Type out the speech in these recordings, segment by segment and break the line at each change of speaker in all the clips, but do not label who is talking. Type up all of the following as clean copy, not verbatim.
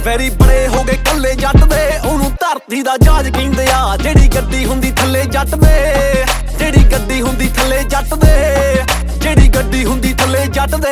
Very ਬੜੇ ਹੋ ਗਏ ਕੱਲੇ ਜੱਟ ਦੇ, ਉਹਨੂੰ ਧਰਤੀ ਦਾ ਜਹਾਜ਼ ਕਹਿੰਦੇ ਆ। ਜਿਹੜੀ ਗੱਡੀ ਹੁੰਦੀ ਥੱਲੇ ਜੱਟ ਦੇ, ਜਿਹੜੀ ਗੱਡੀ ਹੁੰਦੀ ਥੱਲੇ ਜੱਟ ਦੇ, ਜਿਹੜੀ ਗੱਡੀ ਹੁੰਦੀ ਥੱਲੇ ਜੱਟ ਦੇ।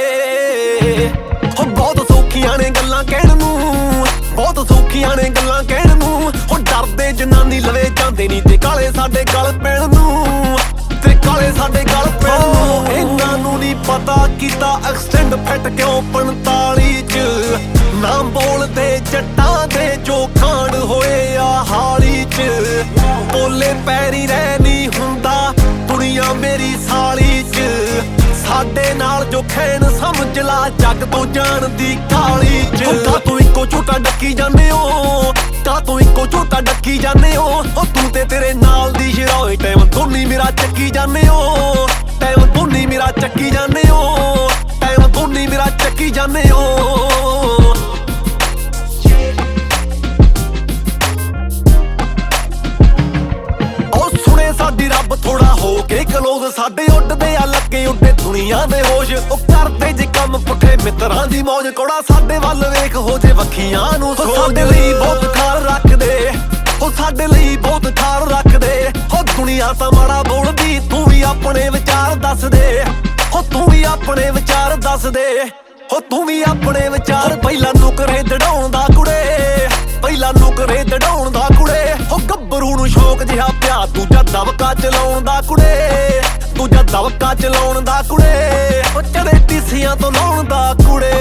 ਹੋ ਬਹੁਤ ਸੌਖੀਆਂ ਨੇ ਗੱਲਾਂ ਕਹਿਣ ਨੂੰ, ਬਹੁਤ ਸੌਖੀਆਂ ਨੇ ਗੱਲਾਂ ਕਹਿਣ ਨੂੰ। ਹੋ ਡਰਦੇ ਜਨਾਨੀ ਲਵੇ ਜਾਂਦੇ ਨਹੀਂ ਤੇ ਕਾਲੇ ਸਾਡੇ ਗਲ ਪੈਣ ਨੂੰ, ਤੇ ਕਾਲੇ ਸਾਡੇ ਗਲ ਪੈਣ ਨੂੰ। ਇਹਨਾਂ ਨੂੰ ਨਹੀਂ ਪਤਾ ਕੀਤਾ ਐਕਸਟੈਂਡ ਫਿੱਟ ਕਿਉਂ 45 ਚ। ਨਾਮ ਬੋਲਦੇ ਜੱਟਾਂ ਦੇ ਜੋ ਕਾਂਡ ਹੋਏ ਆ ਹਾਲੀ ਚ। ਬੋਲੇ ਪੈਰੀ ਰਹਿ ਨਹੀਂ ਹੁੰਦਾ ਦੁਨੀਆ ਮੇਰੀ ਸਾਲੀ ਚ। ਸਾਡੇ ਨਾਲ ਜੋ ਖੈਨ ਸਮਝ ਲਾ ਜੱਗ ਤੋਂ ਜਾਣ ਦੀ ਕਾਲੀ ਚ। ਕਾ ਤੂੰ ਇੱਕੋ ਝੂਟਾ ਡੱਕੀ ਜਾਂਦੇ ਹੋ, ਕਾ ਤੂੰ ਇੱਕੋ ਝੂਟਾ ਡੱਕੀ ਜਾਂਦੇ ਹੋ। ਉਹ ਤੂੰ ਤੇ ਤੇਰੇ ਨਾਲ ਦੀ ਸ਼ਰਾਏ ਟਾਈਮ ਦੋਨੀ ਮੇਰਾ ਚੱਕੀ ਜਾਂਦੇ ਹੋ, ਟਾਈਮ ਦੋਨੀ ਮੇਰਾ ਚੱਕੀ ਜਾਂਦੇ ਹੋ, ਟਾਈਮ ਦੋਨੀ ਮੇਰਾ ਚੱਕੀ ਜਾਂਦੇ ਹੋ। ਸਾਡੀ ਰੱਬ ਥੋੜਾ ਹੋ ਕੇ ਕਲੋਜ਼, ਸਾਡੇ ਉੱਡਦੇ ਆ ਲੱਗੇ ਉੱਡੇ ਦੁਨੀਆ ਦੇ ਹੋਸ਼। ਉਹ ਕਰਦੇ ਜੇ ਕੰਮ ਪੁੱਠੇ ਮਿੱਤਰਾਂ ਦੀ ਮੌਜ, ਕੋੜਾ ਸਾਡੇ ਵੱਲ ਵੇਖ ਹੋ ਜੇ ਵੱਖੀਆਂ ਨੂੰ। ਸਾਡੇ ਲਈ ਬਹੁਤ ਖਾਰ ਰੱਖਦੇ, ਉਹ ਸਾਡੇ ਲਈ ਬਹੁਤ ਖਾਰ ਰੱਖਦੇ। ਉਹ ਦੁਨੀਆ ਤਾਂ ਮਾੜਾ ਬੋਲਦੀ, ਤੂੰ ਵੀ ਆਪਣੇ ਵਿਚਾਰ ਦੱਸ ਦੇ, ਹੋ ਤੂੰ ਵੀ ਆਪਣੇ ਵਿਚਾਰ ਦੱਸ ਦੇ, ਹੋ ਤੂੰ ਵੀ ਆਪਣੇ ਵਿਚਾਰ। ਪਹਿਲਾਂ ਨੁਕਰੇ ਦੜਾਉਣ ਦਾ ਕੁੜੇ, ਪਹਿਲਾਂ ਨੁਕਰੇ ਦੜਾਉਣ ਦਾ ਕੁੜੇ। ਉਹ ਗੱਭਰੂ ਨੂੰ ਸ਼ੌਕ ਜਿਹਾ ਪਿਆ, ਦੂਜਾ ਦਬਕਾ ਚਲਾਉਣ ਦਾ ਕੁੜੇ, ਦੂਜਾ ਦਬਕਾ ਚਲਾਉਣ ਦਾ ਕੁੜੇ। ਉਹ ਚੜੇ ਟੀਸੀਆਂ ਤੋਂ ਲਾਉਣ ਦਾ ਕੁੜੇ।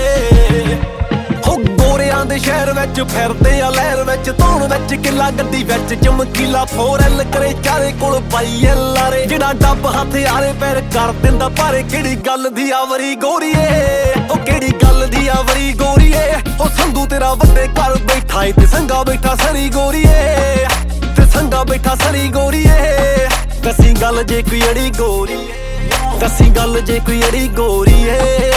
ਉਹ ਗੋਰਿਆਂ ਦੇ ਸ਼ਹਿਰ ਵਿੱਚ ਫਿਰਦੇ ਆ ਲਹਿਰ ਵਿੱਚ, ਧੌਣ ਵਿੱਚ ਕਿੱਲਾ ਗੱਡੀ ਵਿੱਚ ਚਮਕੀਲਾ 4L ਕਰੇ ਚਾਰੇ ਕੋਲ ਪਾਈ ਲਾਰੇ। ਜਿਹੜਾ ਡੱਬ ਹੱਥ ਆਰੇ ਪੈਰ ਕਰ ਦਿੰਦਾ ਭਾਰੇ। ਕਿਹੜੀ ਗੱਲ ਦੀ ਆਵਰੀ ਗੋਰੀਏ, ਉਹ ਕਿਹੜੀ ਗੱਲ ਦੀ ਆਵਰੀ ਗੋਰੀਏ। ਉਹ ਸੰਧੂ ਤੇਰਾ ਵੱਡੇ ਘਰ ਬੈਠਾ ਏ ਤੇ ਸੰਗਾ ਬੈਠਾ ਸਰੀ ਗੋਰੀਏ, ਤੇ ਸੰਗਾ ਬੈਠਾ ਸਰੀ ਗੋਰੀਏ। ਦੱਸੀ ਗੱਲ ਜੇ ਕੋਈ ਅੜੀ ਗੋਰੀਏ, ਦੱਸੀ ਗੱਲ ਜੇ ਕੋਈ ਅੜੀ ਗੋਰੀਏ।